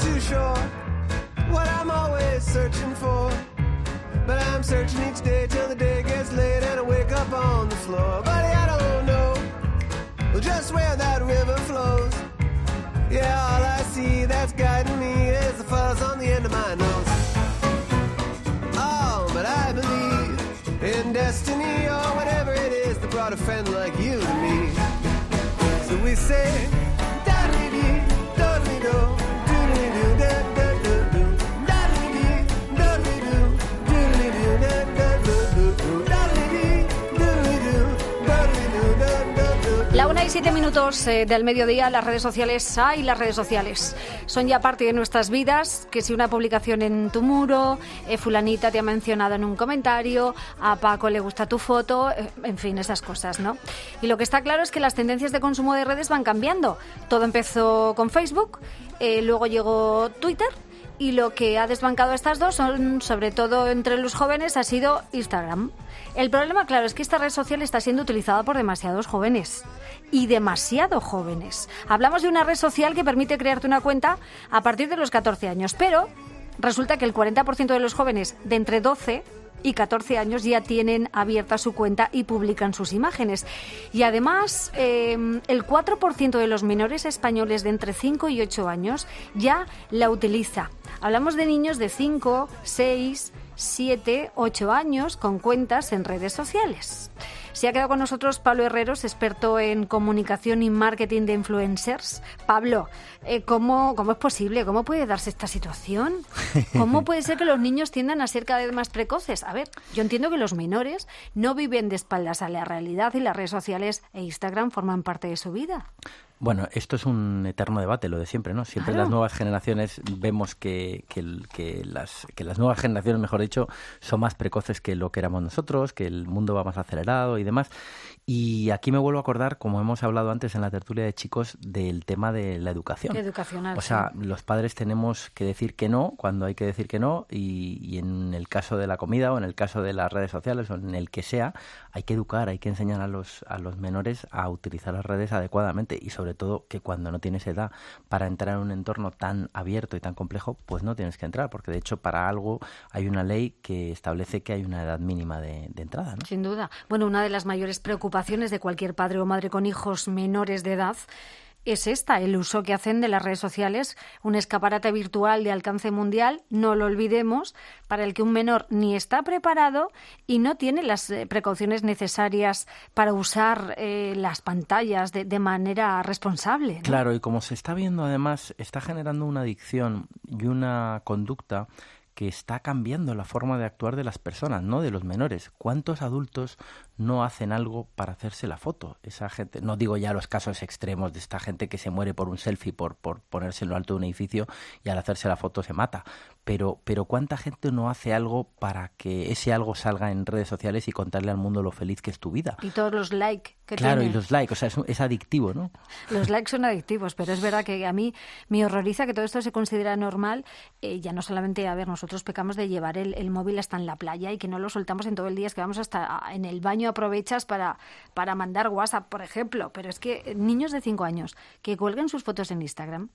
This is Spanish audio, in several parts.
too sure what I'm always searching for. But I'm searching each day till the day gets late and I wake up on the floor. Buddy, I don't know just where that river flows. Yeah, all I see that's guiding me is the fuzz on the end of my nose. Oh, but I believe in destiny or whatever it is that brought a friend like you to me. So we say, da-dee-dee, do-dee-do, do-dee-do, da-da-do-do, da-dee-dee, do-dee-do, do-dee-do, da-da-do-do, da-dee-dee, do-dee-do, do-dee-do, da-da-do-do. La 1:07 del mediodía, las redes sociales, las redes sociales son ya parte de nuestras vidas, que si una publicación en tu muro, fulanita te ha mencionado en un comentario, a Paco le gusta tu foto, en fin, esas cosas, ¿no? Y lo que está claro es que las tendencias de consumo de redes van cambiando. Todo empezó con Facebook, luego llegó Twitter, y lo que ha desbancado a estas dos, son, sobre todo entre los jóvenes, ha sido Instagram. El problema, claro, es que esta red social está siendo utilizada por demasiados jóvenes. Y demasiado jóvenes. Hablamos de una red social que permite crearte una cuenta a partir de los 14 años, pero resulta que el 40% de los jóvenes de entre 12 y 14 años ya tienen abierta su cuenta y publican sus imágenes. Y además, el 4% de los menores españoles de entre 5 y 8 años ya la utiliza. Hablamos de niños de 5, 6, 7, 8 años con cuentas en redes sociales. Se ha quedado con nosotros Pablo Herreros, experto en comunicación y marketing de influencers. Pablo, ¿cómo es posible? ¿Cómo puede darse esta situación? ¿Cómo puede ser que los niños tiendan a ser cada vez más precoces? A ver, yo entiendo que los menores no viven de espaldas a la realidad y las redes sociales e Instagram forman parte de su vida. Bueno, esto es un eterno debate, lo de siempre, ¿no? Siempre Claro. Las nuevas generaciones vemos que las nuevas generaciones, mejor dicho, son más precoces que lo que éramos nosotros, que el mundo va más acelerado y demás. Y aquí me vuelvo a acordar, como hemos hablado antes en la tertulia de chicos, del tema de la educación. Educacional, O sea, sí. los padres tenemos que decir que no cuando hay que decir que no, y en el caso de la comida o en el caso de las redes sociales o en el que sea, hay que educar, hay que enseñar a los menores a utilizar las redes adecuadamente, y sobre todo que cuando no tienes edad para entrar en un entorno tan abierto y tan complejo, pues no tienes que entrar, porque de hecho para algo hay una ley que establece que hay una edad mínima de entrada, ¿no? Sin duda. Bueno, una de las mayores preocupaciones de cualquier padre o madre con hijos menores de edad es esta, el uso que hacen de las redes sociales, un escaparate virtual de alcance mundial, no lo olvidemos, para el que un menor ni está preparado y no tiene las precauciones necesarias para usar las pantallas de manera responsable, ¿no? Claro, y como se está viendo además, está generando una adicción y una conducta que está cambiando la forma de actuar de las personas, no de los menores. ¿Cuántos adultos no hacen algo para hacerse la foto? Esa gente, no digo ya los casos extremos de esta gente que se muere por un selfie, por ponerse en lo alto de un edificio y al hacerse la foto se mata. Pero ¿cuánta gente no hace algo para que ese algo salga en redes sociales y contarle al mundo lo feliz que es tu vida? Y todos los likes que Claro, tiene. y los likes, o sea, es adictivo, ¿no? Los likes son adictivos, pero es verdad que a mí me horroriza que todo esto se considera normal. Ya no solamente, a ver, nosotros pecamos de llevar el móvil hasta en la playa y que no lo soltamos en todo el día, es que vamos hasta en el baño, aprovechas para mandar WhatsApp, por ejemplo. Pero es que niños de 5 años que cuelguen sus fotos en Instagram,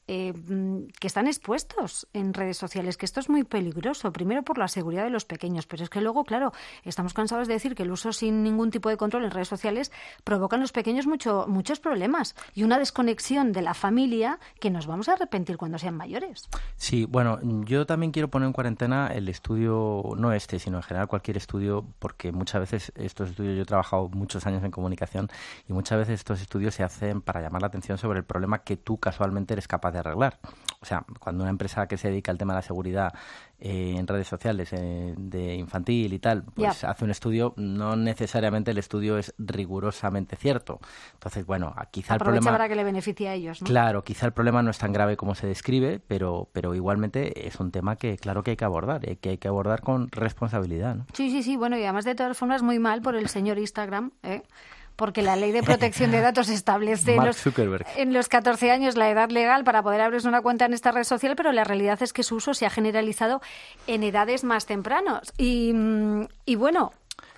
que están expuestos en redes sociales, que esto es muy peligroso, primero por la seguridad de los pequeños, pero es que luego, claro, estamos cansados de decir que el uso sin ningún tipo de control en redes sociales provocan en los pequeños muchos problemas y una desconexión de la familia que nos vamos a arrepentir cuando sean mayores. Sí, bueno, yo también quiero poner en cuarentena el estudio, no este, sino en general cualquier estudio, porque muchas veces estos estudios, yo he trabajado muchos años en comunicación y muchas veces estos estudios se hacen para llamar la atención sobre el problema que tú casualmente eres capaz de arreglar. O sea, cuando una empresa que se dedica al tema de la seguridad en redes sociales, de infantil y tal, pues hace un estudio, no necesariamente el estudio es rigurosamente cierto. Entonces, bueno, quizá el problema... para que le beneficie a ellos, ¿no? Claro, quizá el problema no es tan grave como se describe, pero igualmente es un tema que claro que hay que abordar, que hay que abordar con responsabilidad, ¿no? Sí, bueno, y además de todas formas muy mal por el señor Instagram, porque la ley de protección de datos establece en los 14 años la edad legal para poder abrirse una cuenta en esta red social, pero la realidad es que su uso se ha generalizado en edades más tempranas. Y bueno...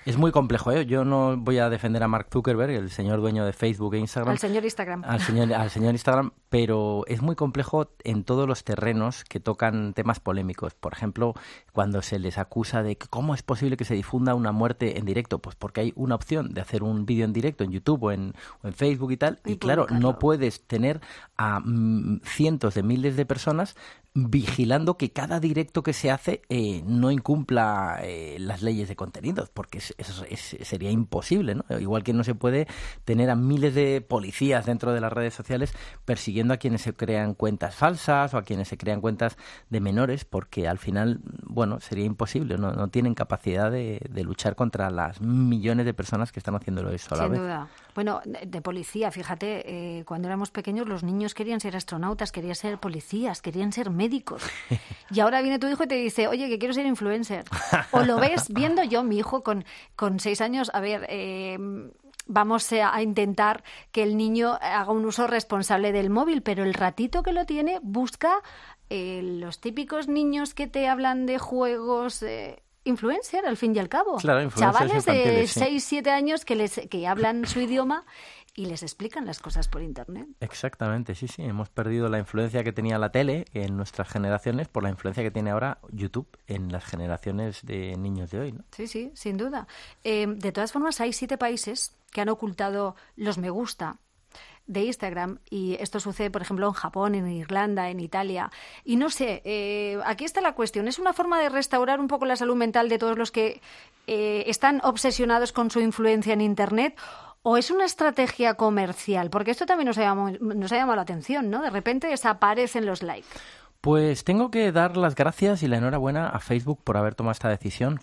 Es muy complejo, ¿eh? Yo no voy a defender a Mark Zuckerberg, el señor dueño de Facebook e Instagram. Al señor Instagram. Al señor Instagram, pero es muy complejo en todos los terrenos que tocan temas polémicos. Por ejemplo, cuando se les acusa de que cómo es posible que se difunda una muerte en directo, pues porque hay una opción de hacer un vídeo en directo en YouTube o en Facebook y tal, y claro, no puedes tener a cientos de miles de personas vigilando que cada directo que se hace no incumpla las leyes de contenidos, porque sería imposible, ¿no? Igual que no se puede tener a miles de policías dentro de las redes sociales persiguiendo a quienes se crean cuentas falsas o a quienes se crean cuentas de menores, porque al final, bueno, sería imposible, no tienen capacidad de luchar contra las millones de personas que están haciéndolo eso a la vez. Sin duda. Bueno, de policía, fíjate, cuando éramos pequeños los niños querían ser astronautas, querían ser policías, querían ser médicos. Y ahora viene tu hijo y te dice, oye, que quiero ser influencer. O lo ves viendo yo, mi hijo con 6 años, a ver, vamos a intentar que el niño haga un uso responsable del móvil, pero el ratito que lo tiene busca los típicos niños que te hablan de juegos... influencer, al fin y al cabo. Claro, chavales de sí. 6, 7 años que hablan su idioma y les explican las cosas por Internet. Exactamente, sí. Hemos perdido la influencia que tenía la tele en nuestras generaciones por la influencia que tiene ahora YouTube en las generaciones de niños de hoy, ¿no? Sí, sin duda. De todas formas, hay 7 países que han ocultado los me gusta de Instagram, y esto sucede, por ejemplo, en Japón, en Irlanda, en Italia. Y no sé, aquí está la cuestión. ¿Es una forma de restaurar un poco la salud mental de todos los que están obsesionados con su influencia en Internet? ¿O es una estrategia comercial? Porque esto también nos ha llamado la atención, ¿no? De repente desaparecen los likes. Pues tengo que dar las gracias y la enhorabuena a Facebook por haber tomado esta decisión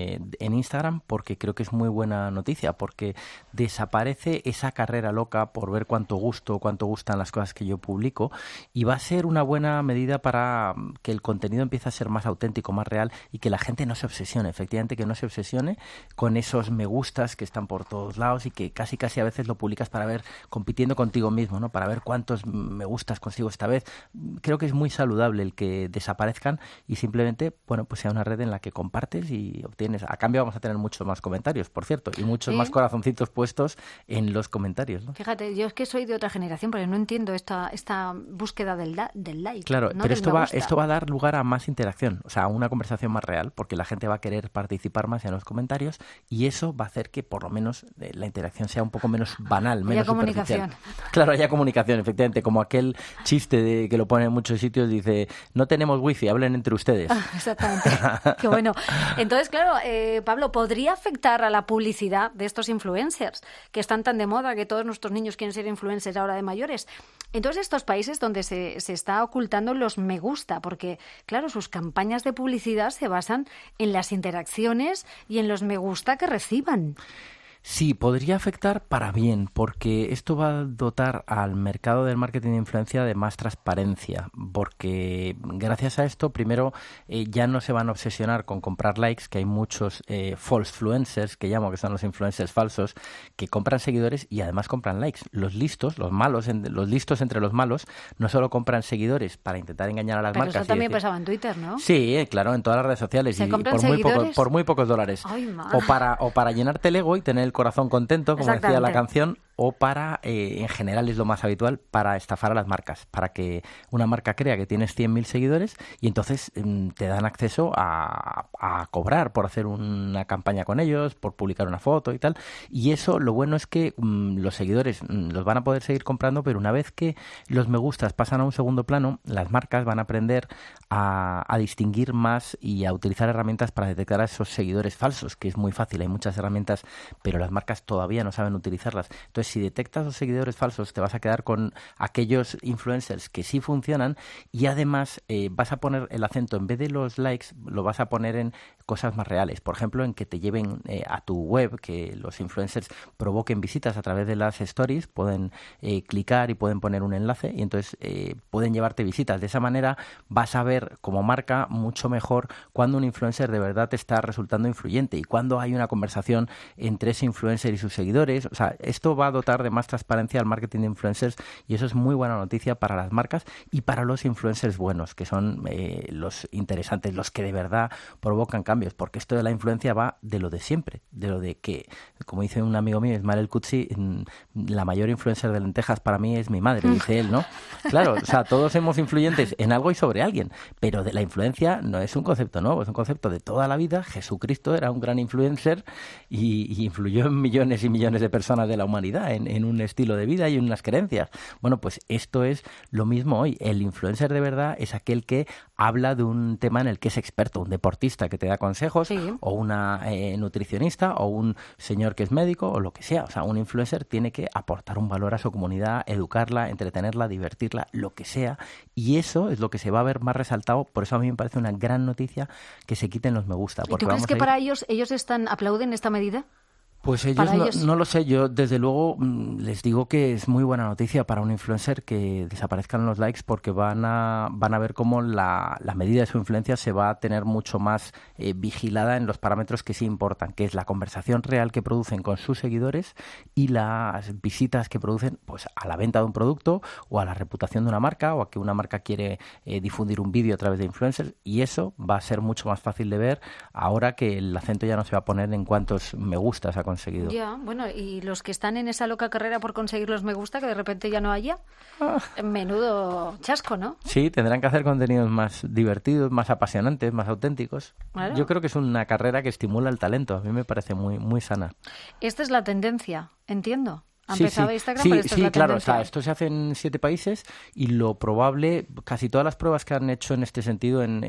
en Instagram, porque creo que es muy buena noticia, porque desaparece esa carrera loca por ver cuánto gustan las cosas que yo publico, y va a ser una buena medida para que el contenido empiece a ser más auténtico, más real, y que la gente no se obsesione, efectivamente que no se obsesione con esos me gustas que están por todos lados y que casi a veces lo publicas para ver, compitiendo contigo mismo, ¿no? Para ver cuántos me gustas consigo esta vez. Creo que es muy saludable el que desaparezcan y simplemente, bueno, pues sea una red en la que compartes y obtienes. A cambio vamos a tener muchos más comentarios, por cierto, y muchos más corazoncitos puestos en los comentarios, ¿no? Fíjate, yo es que soy de otra generación, porque no entiendo esta búsqueda del like. Claro, no, pero esto va a dar lugar a más interacción, o sea, a una conversación más real, porque la gente va a querer participar más en los comentarios, y eso va a hacer que por lo menos la interacción sea un poco menos banal, menos superficial. Claro, haya comunicación, efectivamente, como aquel chiste de que lo ponen en muchos sitios, dice, no tenemos wifi, hablen entre ustedes. Exactamente, qué bueno. Entonces, claro, Pablo, ¿podría afectar a la publicidad de estos influencers que están tan de moda, que todos nuestros niños quieren ser influencers ahora de mayores? Entonces, estos países donde se está ocultando los me gusta, porque, claro, sus campañas de publicidad se basan en las interacciones y en los me gusta que reciban. Sí, podría afectar para bien, porque esto va a dotar al mercado del marketing de influencia de más transparencia, porque gracias a esto, primero, ya no se van a obsesionar con comprar likes, que hay muchos false influencers, que llamo, que son los influencers falsos, que compran seguidores y además compran likes. Los listos, los malos, los listos entre los malos, no solo compran seguidores para intentar engañar a las marcas. Pero eso también pasaba en Twitter, ¿no? Sí, claro, en todas las redes sociales. ¿Se y compran por muy pocos dólares. Ay, o para llenarte el ego y tener el corazón contento, como decía la canción, o para, en general es lo más habitual, para estafar a las marcas, para que una marca crea que tienes 100.000 seguidores y entonces te dan acceso a cobrar por hacer una campaña con ellos, por publicar una foto y tal. Y eso, lo bueno es que los seguidores los van a poder seguir comprando, pero una vez que los me gustas pasan a un segundo plano, las marcas van a aprender a distinguir más y a utilizar herramientas para detectar a esos seguidores falsos, que es muy fácil, hay muchas herramientas, pero las marcas todavía no saben utilizarlas. Entonces, si detectas los seguidores falsos, te vas a quedar con aquellos influencers que sí funcionan, y además vas a poner el acento, en vez de los likes, lo vas a poner en cosas más reales. Por ejemplo, en que te lleven a tu web, que los influencers provoquen visitas a través de las stories, pueden clicar y pueden poner un enlace y entonces pueden llevarte visitas. De esa manera vas a ver como marca mucho mejor cuando un influencer de verdad te está resultando influyente y cuando hay una conversación entre ese influencer y sus seguidores. O sea, esto va a dotar de más transparencia al marketing de influencers, y eso es muy buena noticia para las marcas y para los influencers buenos, que son los interesantes, los que de verdad provocan cambios, porque esto de la influencia va de lo de siempre, de lo de que, como dice un amigo mío, Ismael El Kutsi, la mayor influencer de lentejas para mí es mi madre, dice él, ¿no? Claro, o sea, todos somos influyentes en algo y sobre alguien, pero de la influencia no es un concepto nuevo, es un concepto de toda la vida. Jesucristo era un gran influencer y influyó en millones y millones de personas de la humanidad, en un estilo de vida y en unas creencias. Bueno, pues esto es lo mismo hoy. El influencer de verdad es aquel que habla de un tema en el que es experto, un deportista que te da consejos, sí, o una nutricionista, o un señor que es médico, o lo que sea. O sea, un influencer tiene que aportar un valor a su comunidad, educarla, entretenerla, divertirla, lo que sea, y eso es lo que se va a ver más resaltado. Por eso a mí me parece una gran noticia que se quiten los me gusta. ¿Y tú crees que para ellos aplauden esta medida? Pues ellos no lo sé. Yo desde luego les digo que es muy buena noticia para un influencer que desaparezcan los likes, porque van a ver cómo la medida de su influencia se va a tener mucho más vigilada en los parámetros que sí importan, que es la conversación real que producen con sus seguidores y las visitas que producen pues a la venta de un producto o a la reputación de una marca, o a que una marca quiere difundir un vídeo a través de influencers, y eso va a ser mucho más fácil de ver ahora que el acento ya no se va a poner en cuántos me gustas ha conseguido. Ya, bueno, y los que están en esa loca carrera por conseguir los me gusta, que de repente ya no haya, menudo chasco, ¿no? Sí, tendrán que hacer contenidos más divertidos, más apasionantes, más auténticos. Claro. Yo creo que es una carrera que estimula el talento. A mí me parece muy, muy sana. Esta es la tendencia, entiendo. Sí, claro, o sea, esto se hace en 7 países y lo probable, casi todas las pruebas que han hecho en este sentido, no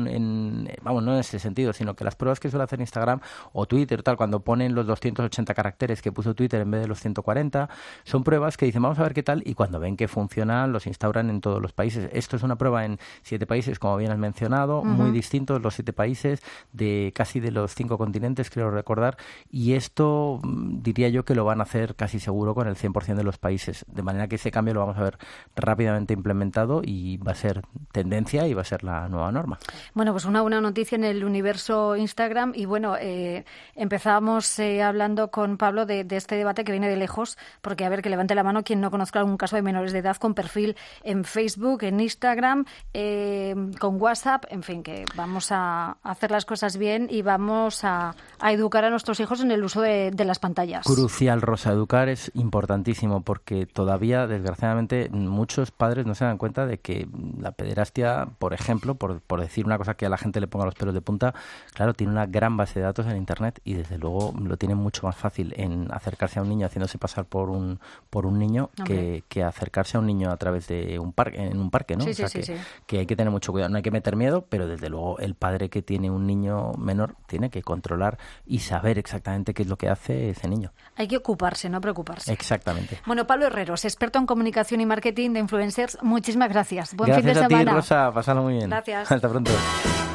en este sentido, sino que las pruebas que suele hacer Instagram o Twitter, tal, cuando ponen los 280 caracteres que puso Twitter en vez de los 140, son pruebas que dicen, vamos a ver qué tal, y cuando ven que funcionan, los instauran en todos los países. Esto es una prueba en 7 países, como bien has mencionado, muy distintos los 7 países, de casi de los 5 continentes, creo recordar, y esto diría yo que lo van a hacer casi seguro con el 100% de los países, de manera que ese cambio lo vamos a ver rápidamente implementado y va a ser tendencia y va a ser la nueva norma. Bueno, pues una noticia en el universo Instagram, y bueno, empezábamos hablando con Pablo de este debate que viene de lejos, porque a ver, que levante la mano quien no conozca algún caso de menores de edad con perfil en Facebook, en Instagram, con WhatsApp, en fin, que vamos a hacer las cosas bien y vamos a educar a nuestros hijos en el uso de las pantallas. Crucial, Rosa, educar es importantísimo, porque todavía, desgraciadamente, muchos padres no se dan cuenta de que la pederastia, por ejemplo, por decir una cosa que a la gente le ponga los pelos de punta, claro, tiene una gran base de datos en Internet, y desde luego lo tiene mucho más fácil en acercarse a un niño haciéndose pasar por un niño que acercarse a un niño a través de un parque, ¿no? Sí, o sea, que hay que tener mucho cuidado, no hay que meter miedo, pero desde luego el padre que tiene un niño menor tiene que controlar y saber exactamente qué es lo que hace ese niño. Hay que ocuparse, no preocuparse. Exactamente. Bueno, Pablo Herreros, experto en comunicación y marketing de influencers, muchísimas gracias. Buen fin de semana. Gracias a ti, Rosa, pásalo muy bien. Gracias. Hasta pronto.